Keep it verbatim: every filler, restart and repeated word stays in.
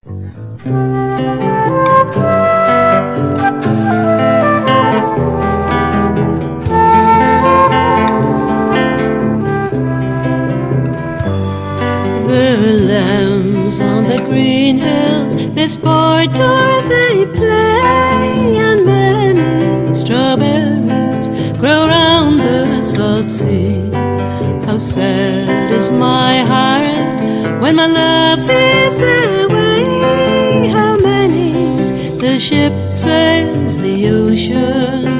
The lambs on the green hills, they sport or they play, and many strawberries grow round the salt sea. How sad is my heart when my love is away. How many's the ship sails the ocean,